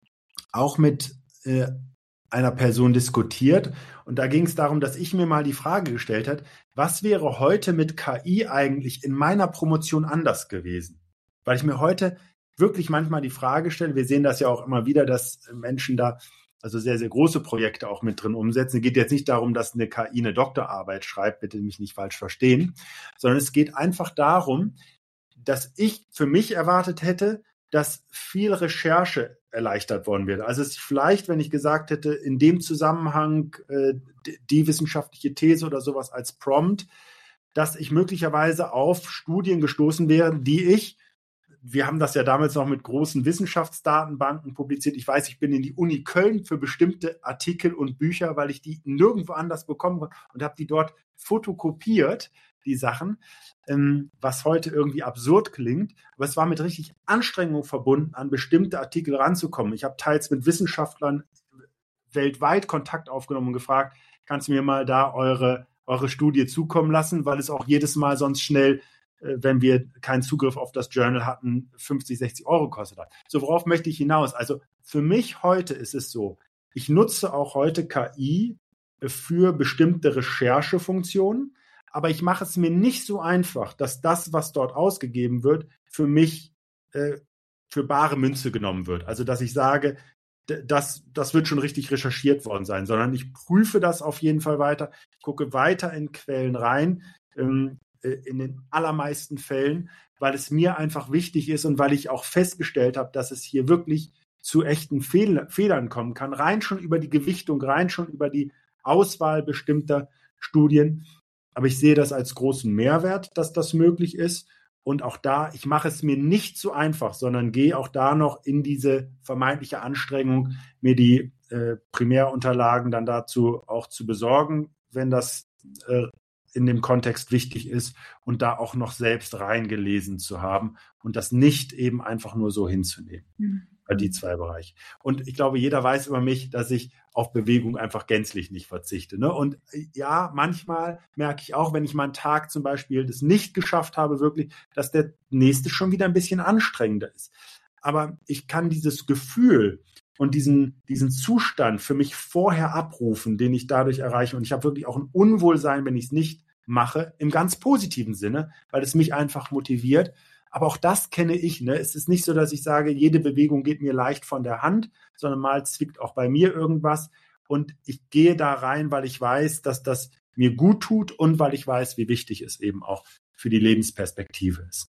auch mit äh, einer Person diskutiert. Und da ging es darum, dass ich mir mal die Frage gestellt habe, was wäre heute mit K I eigentlich in meiner Promotion anders gewesen? Weil ich mir heute wirklich manchmal die Frage stelle, wir sehen das ja auch immer wieder, dass Menschen da also sehr, sehr große Projekte auch mit drin umsetzen. Es geht jetzt nicht darum, dass eine K I eine Doktorarbeit schreibt, bitte mich nicht falsch verstehen, sondern es geht einfach darum, dass ich für mich erwartet hätte, dass viel Recherche erleichtert worden wäre. Also es vielleicht, wenn ich gesagt hätte, in dem Zusammenhang äh, die wissenschaftliche These oder sowas als Prompt, dass ich möglicherweise auf Studien gestoßen wäre, die ich, wir haben das ja damals noch mit großen Wissenschaftsdatenbanken publiziert. Ich weiß, ich bin in die Uni Köln für bestimmte Artikel und Bücher, weil ich die nirgendwo anders bekommen konnte und habe die dort fotokopiert, die Sachen, ähm, was heute irgendwie absurd klingt. Aber es war mit richtig Anstrengung verbunden, an bestimmte Artikel ranzukommen. Ich habe teils mit Wissenschaftlern weltweit Kontakt aufgenommen und gefragt, kannst du mir mal da eure, eure Studie zukommen lassen, weil es auch jedes Mal sonst schnell, wenn wir keinen Zugriff auf das Journal hatten, fünfzig, sechzig Euro kostet hat. So, worauf möchte ich hinaus? Also für mich heute ist es so, ich nutze auch heute K I für bestimmte Recherchefunktionen, aber ich mache es mir nicht so einfach, dass das, was dort ausgegeben wird, für mich äh, für bare Münze genommen wird. Also dass ich sage, das, das wird schon richtig recherchiert worden sein, sondern ich prüfe das auf jeden Fall weiter, ich gucke weiter in Quellen rein, ähm, in den allermeisten Fällen, weil es mir einfach wichtig ist und weil ich auch festgestellt habe, dass es hier wirklich zu echten Fehl- Fehlern kommen kann, rein schon über die Gewichtung, rein schon über die Auswahl bestimmter Studien. Aber ich sehe das als großen Mehrwert, dass das möglich ist. Und auch da, ich mache es mir nicht so einfach, sondern gehe auch da noch in diese vermeintliche Anstrengung, mir die äh, Primärunterlagen dann dazu auch zu besorgen, wenn das äh, in dem Kontext wichtig ist und da auch noch selbst reingelesen zu haben und das nicht eben einfach nur so hinzunehmen. Mhm. Die zwei Bereiche. Und ich glaube, jeder weiß über mich, dass ich auf Bewegung einfach gänzlich nicht verzichte. Ne? Und ja, manchmal merke ich auch, wenn ich mal einen Tag zum Beispiel das nicht geschafft habe, wirklich, dass der nächste schon wieder ein bisschen anstrengender ist. Aber ich kann dieses Gefühl und diesen, diesen Zustand für mich vorher abrufen, den ich dadurch erreiche. Und ich habe wirklich auch ein Unwohlsein, wenn ich es nicht mache, im ganz positiven Sinne, weil es mich einfach motiviert. Aber auch das kenne ich. Ne? Es ist nicht so, dass ich sage, jede Bewegung geht mir leicht von der Hand, sondern mal zwickt auch bei mir irgendwas. Und ich gehe da rein, weil ich weiß, dass das mir gut tut und weil ich weiß, wie wichtig es eben auch für die Lebensperspektive ist.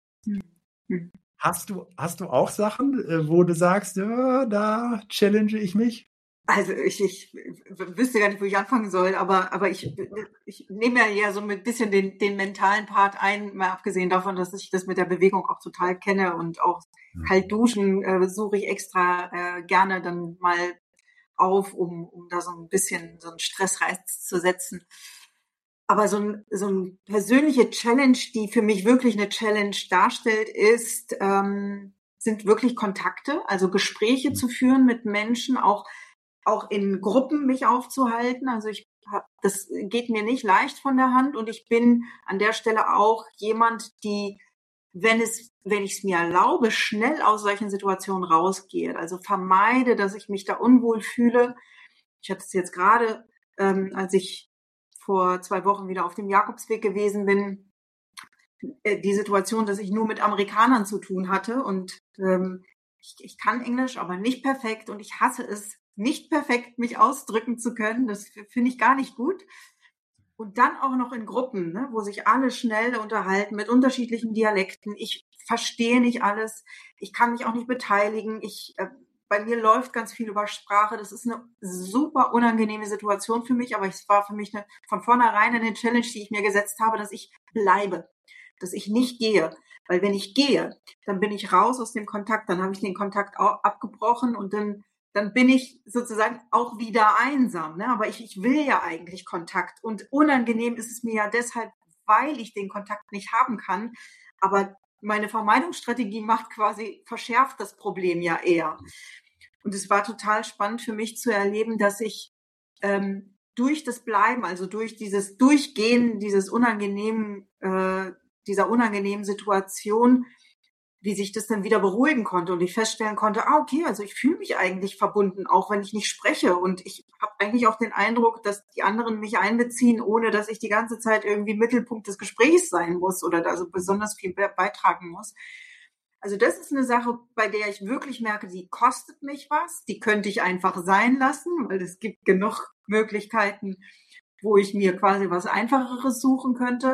Mhm. Hast du, hast du auch Sachen, wo du sagst, ja, da challenge ich mich? Also ich, ich wüsste gar nicht, wo ich anfangen soll, aber, aber ich, ich nehme ja eher so ein bisschen den, den mentalen Part ein, mal abgesehen davon, dass ich das mit der Bewegung auch total kenne und auch kalt duschen äh, suche ich extra äh, gerne dann mal auf, um, um da so ein bisschen so einen Stressreiz zu setzen. Aber so ein, so ein persönliche Challenge, die für mich wirklich eine Challenge darstellt, ist, ähm, sind wirklich Kontakte, also Gespräche zu führen mit Menschen, auch, auch in Gruppen mich aufzuhalten. Also ich hab, das geht mir nicht leicht von der Hand und ich bin an der Stelle auch jemand, die, wenn es, wenn ich es mir erlaube, schnell aus solchen Situationen rausgehe. Also vermeide, dass ich mich da unwohl fühle. Ich hatte es jetzt gerade, ähm, als ich vor zwei Wochen wieder auf dem Jakobsweg gewesen bin, äh, die Situation, dass ich nur mit Amerikanern zu tun hatte und ähm, ich, ich kann Englisch, aber nicht perfekt und ich hasse es, nicht perfekt mich ausdrücken zu können. Das finde ich gar nicht gut. Und dann auch noch in Gruppen, ne, wo sich alle schnell unterhalten mit unterschiedlichen Dialekten. Ich verstehe nicht alles. Ich kann mich auch nicht beteiligen. Ich äh, Bei mir läuft ganz viel über Sprache. Das ist eine super unangenehme Situation für mich, aber es war für mich eine, von vornherein eine Challenge, die ich mir gesetzt habe, dass ich bleibe, dass ich nicht gehe. Weil wenn ich gehe, dann bin ich raus aus dem Kontakt, dann habe ich den Kontakt auch abgebrochen und dann, dann bin ich sozusagen auch wieder einsam. Ne? Aber ich, ich will ja eigentlich Kontakt und unangenehm ist es mir ja deshalb, weil ich den Kontakt nicht haben kann. Aber meine Vermeidungsstrategie macht quasi, verschärft das Problem ja eher. Und es war total spannend für mich zu erleben, dass ich ähm, durch das Bleiben, also durch dieses Durchgehen dieses unangenehmen, äh, dieser unangenehmen Situation, wie sich das dann wieder beruhigen konnte und ich feststellen konnte, ah, okay, also ich fühle mich eigentlich verbunden, auch wenn ich nicht spreche und ich habe eigentlich auch den Eindruck, dass die anderen mich einbeziehen, ohne dass ich die ganze Zeit irgendwie Mittelpunkt des Gesprächs sein muss oder da so besonders viel beitragen muss. Also das ist eine Sache, bei der ich wirklich merke, die kostet mich was, die könnte ich einfach sein lassen, weil es gibt genug Möglichkeiten, wo ich mir quasi was Einfacheres suchen könnte.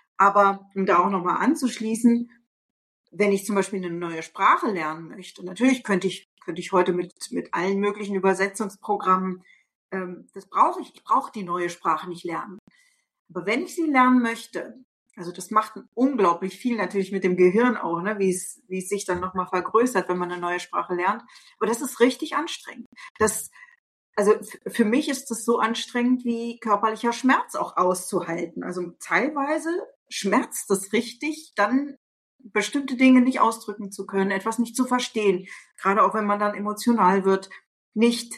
Aber um da auch nochmal anzuschließen, wenn ich zum Beispiel eine neue Sprache lernen möchte, natürlich könnte ich, könnte ich heute mit, mit allen möglichen Übersetzungsprogrammen, ähm, das brauche ich, ich brauche die neue Sprache nicht lernen. Aber wenn ich sie lernen möchte, also das macht unglaublich viel natürlich mit dem Gehirn auch, ne, wie es, wie es sich dann nochmal vergrößert, wenn man eine neue Sprache lernt. Aber das ist richtig anstrengend. Das, also für mich ist das so anstrengend wie körperlicher Schmerz auch auszuhalten. Also teilweise schmerzt das richtig, dann bestimmte Dinge nicht ausdrücken zu können, etwas nicht zu verstehen, gerade auch wenn man dann emotional wird, nicht,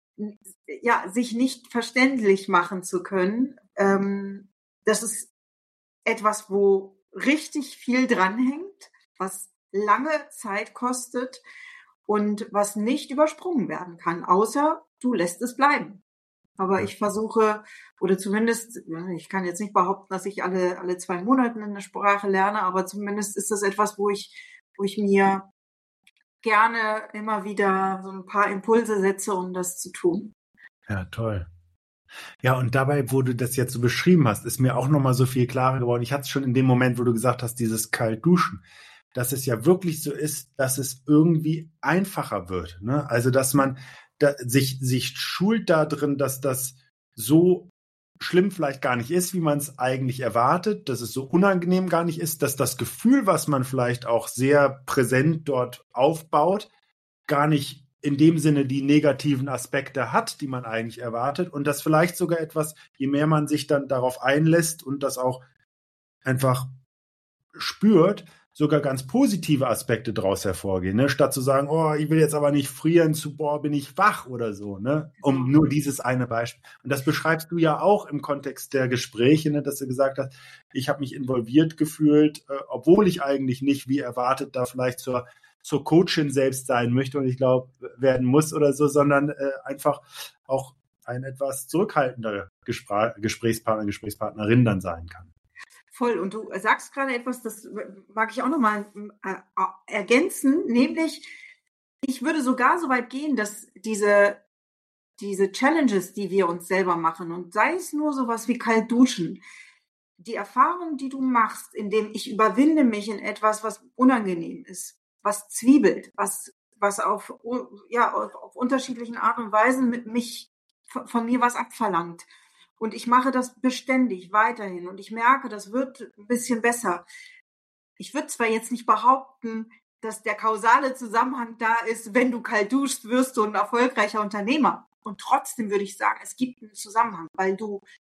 ja, sich nicht verständlich machen zu können. Ähm, das ist etwas, wo richtig viel dranhängt, was lange Zeit kostet und was nicht übersprungen werden kann, außer du lässt es bleiben. Aber ich versuche, oder zumindest, ich kann jetzt nicht behaupten, dass ich alle, alle zwei Monate eine Sprache lerne, aber zumindest ist das etwas, wo ich, wo ich mir gerne immer wieder so ein paar Impulse setze, um das zu tun. Ja, toll. Ja, und dabei, wo du das jetzt so beschrieben hast, ist mir auch nochmal so viel klarer geworden. Ich hatte es schon in dem Moment, wo du gesagt hast, dieses Kaltduschen, dass es ja wirklich so ist, dass es irgendwie einfacher wird. Ne? Also, dass man da, sich, sich schult da drin, dass das so schlimm vielleicht gar nicht ist, wie man es eigentlich erwartet, dass es so unangenehm gar nicht ist, dass das Gefühl, was man vielleicht auch sehr präsent dort aufbaut, gar nicht in dem Sinne die negativen Aspekte hat, die man eigentlich erwartet und dass vielleicht sogar etwas, je mehr man sich dann darauf einlässt und das auch einfach spürt, sogar ganz positive Aspekte daraus hervorgehen, ne? Statt zu sagen, oh, ich will jetzt aber nicht frieren, zu, boah, bin ich wach oder so, ne? Um nur dieses eine Beispiel. Und das beschreibst du ja auch im Kontext der Gespräche, ne? Dass du gesagt hast, ich habe mich involviert gefühlt, äh, obwohl ich eigentlich nicht, wie erwartet, da vielleicht zur, zur Coachin selbst sein möchte und ich glaube, werden muss oder so, sondern äh, einfach auch ein etwas zurückhaltender Gespr- Gesprächspartner, Gesprächspartnerin dann sein kann. Voll. Und du sagst gerade etwas, das mag ich auch nochmal äh, ergänzen, nämlich ich würde sogar so weit gehen, dass diese, diese Challenges, die wir uns selber machen und sei es nur sowas wie kalt duschen, die Erfahrung, die du machst, indem ich überwinde mich in etwas, was unangenehm ist, was zwiebelt, was, was auf, ja, auf, auf unterschiedlichen Art und Weisen mit mich, von mir was abverlangt. Und ich mache das beständig weiterhin und ich merke, das wird ein bisschen besser. Ich würde zwar jetzt nicht behaupten, dass der kausale Zusammenhang da ist, wenn du kalt duschst, wirst du ein erfolgreicher Unternehmer. Und trotzdem würde ich sagen, es gibt einen Zusammenhang, weil du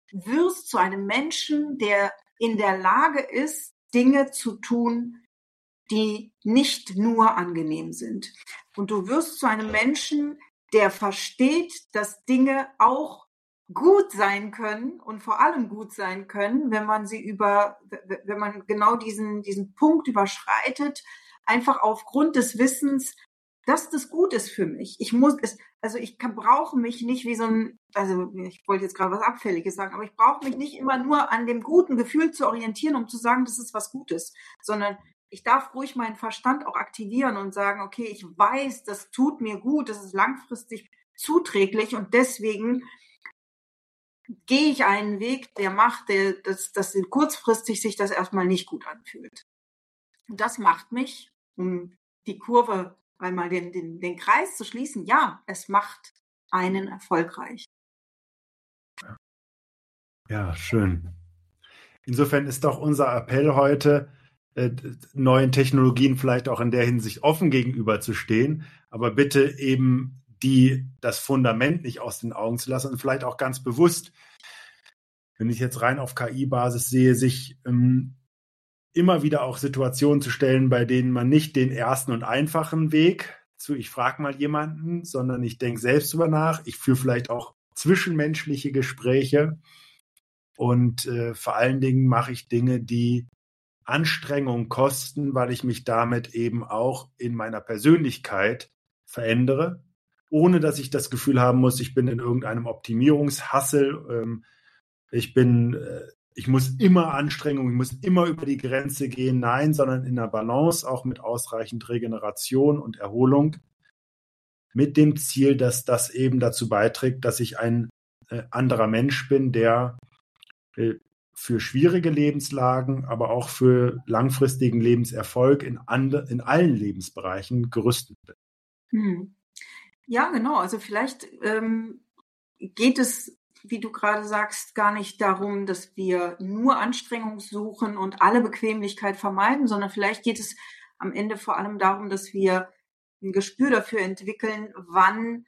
wirst zu einem Menschen, der in der Lage ist, Dinge zu tun, die nicht nur angenehm sind. Und du wirst zu einem Menschen, der versteht, dass Dinge auch gut sein können und vor allem gut sein können, wenn man sie über, wenn man genau diesen, diesen Punkt überschreitet, einfach aufgrund des Wissens, dass das gut ist für mich. Ich muss es, also ich kann, brauche mich nicht wie so ein, also ich wollte jetzt gerade was Abfälliges sagen, aber ich brauche mich nicht immer nur an dem guten Gefühl zu orientieren, um zu sagen, das ist was Gutes, sondern ich darf ruhig meinen Verstand auch aktivieren und sagen, okay, ich weiß, das tut mir gut, das ist langfristig zuträglich und deswegen gehe ich einen Weg, der macht, der, dass, dass kurzfristig sich das erstmal nicht gut anfühlt. Und das macht mich, um die Kurve einmal den, den, den Kreis zu schließen, ja, es macht einen erfolgreich. Ja, schön. Insofern ist doch unser Appell heute, äh, neuen Technologien vielleicht auch in der Hinsicht offen gegenüberzustehen, aber bitte eben die, das Fundament nicht aus den Augen zu lassen und vielleicht auch ganz bewusst, wenn ich jetzt rein auf K I-Basis sehe, sich ähm, immer wieder auch Situationen zu stellen, bei denen man nicht den ersten und einfachen Weg zu, ich frage mal jemanden, sondern ich denke selbst drüber nach. Ich führe vielleicht auch zwischenmenschliche Gespräche und äh, vor allen Dingen mache ich Dinge, die Anstrengung kosten, weil ich mich damit eben auch in meiner Persönlichkeit verändere, ohne dass ich das Gefühl haben muss, ich bin in irgendeinem Optimierungshassel, ähm, ich bin, äh, ich muss immer Anstrengung, ich muss immer über die Grenze gehen, nein, sondern in der Balance, auch mit ausreichend Regeneration und Erholung, mit dem Ziel, dass das eben dazu beiträgt, dass ich ein äh, anderer Mensch bin, der äh, für schwierige Lebenslagen, aber auch für langfristigen Lebenserfolg in, and- in allen Lebensbereichen gerüstet bin. Hm. Ja, genau. Also vielleicht ähm, geht es, wie du gerade sagst, gar nicht darum, dass wir nur Anstrengung suchen und alle Bequemlichkeit vermeiden, sondern vielleicht geht es am Ende vor allem darum, dass wir ein Gespür dafür entwickeln, wann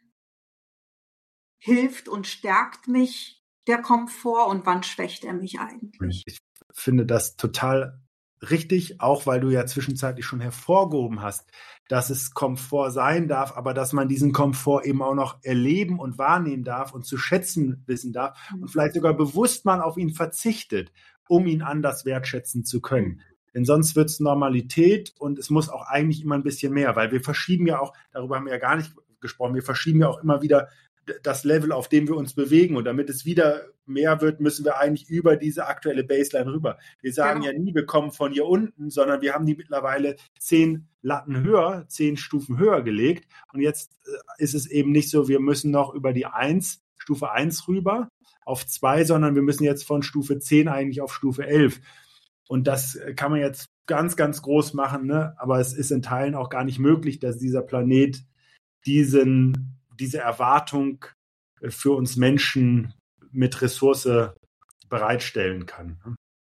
hilft und stärkt mich der Komfort und wann schwächt er mich eigentlich. Ich finde das total richtig, auch weil du ja zwischenzeitlich schon hervorgehoben hast, dass es Komfort sein darf, aber dass man diesen Komfort eben auch noch erleben und wahrnehmen darf und zu schätzen wissen darf mhm. und vielleicht sogar bewusst mal auf ihn verzichtet, um ihn anders wertschätzen zu können. Mhm. Denn sonst wird es Normalität und es muss auch eigentlich immer ein bisschen mehr, weil wir verschieben ja auch, darüber haben wir ja gar nicht gesprochen, wir verschieben ja auch immer wieder das Level, auf dem wir uns bewegen. Und damit es wieder mehr wird, müssen wir eigentlich über diese aktuelle Baseline rüber. Wir sagen genau. ja nie, wir kommen von hier unten, sondern wir haben die mittlerweile zehn Latten höher, zehn Stufen höher gelegt. Und jetzt ist es eben nicht so, wir müssen noch über die eins, Stufe eins rüber auf zwei, sondern wir müssen jetzt von Stufe zehn eigentlich auf Stufe elf. Und das kann man jetzt ganz, ganz groß machen, ne? Aber es ist in Teilen auch gar nicht möglich, dass dieser Planet diesen diese Erwartung für uns Menschen mit Ressource bereitstellen kann.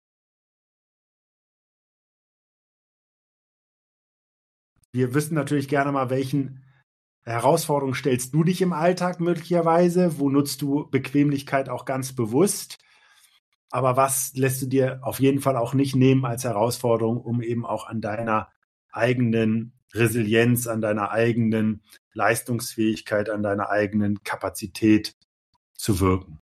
Wir wüssten natürlich gerne mal, welchen Herausforderungen stellst du dich im Alltag möglicherweise? Wo nutzt du Bequemlichkeit auch ganz bewusst? Aber was lässt du dir auf jeden Fall auch nicht nehmen als Herausforderung, um eben auch an deiner eigenen Resilienz, an deiner eigenen Leistungsfähigkeit, an deiner eigenen Kapazität zu wirken?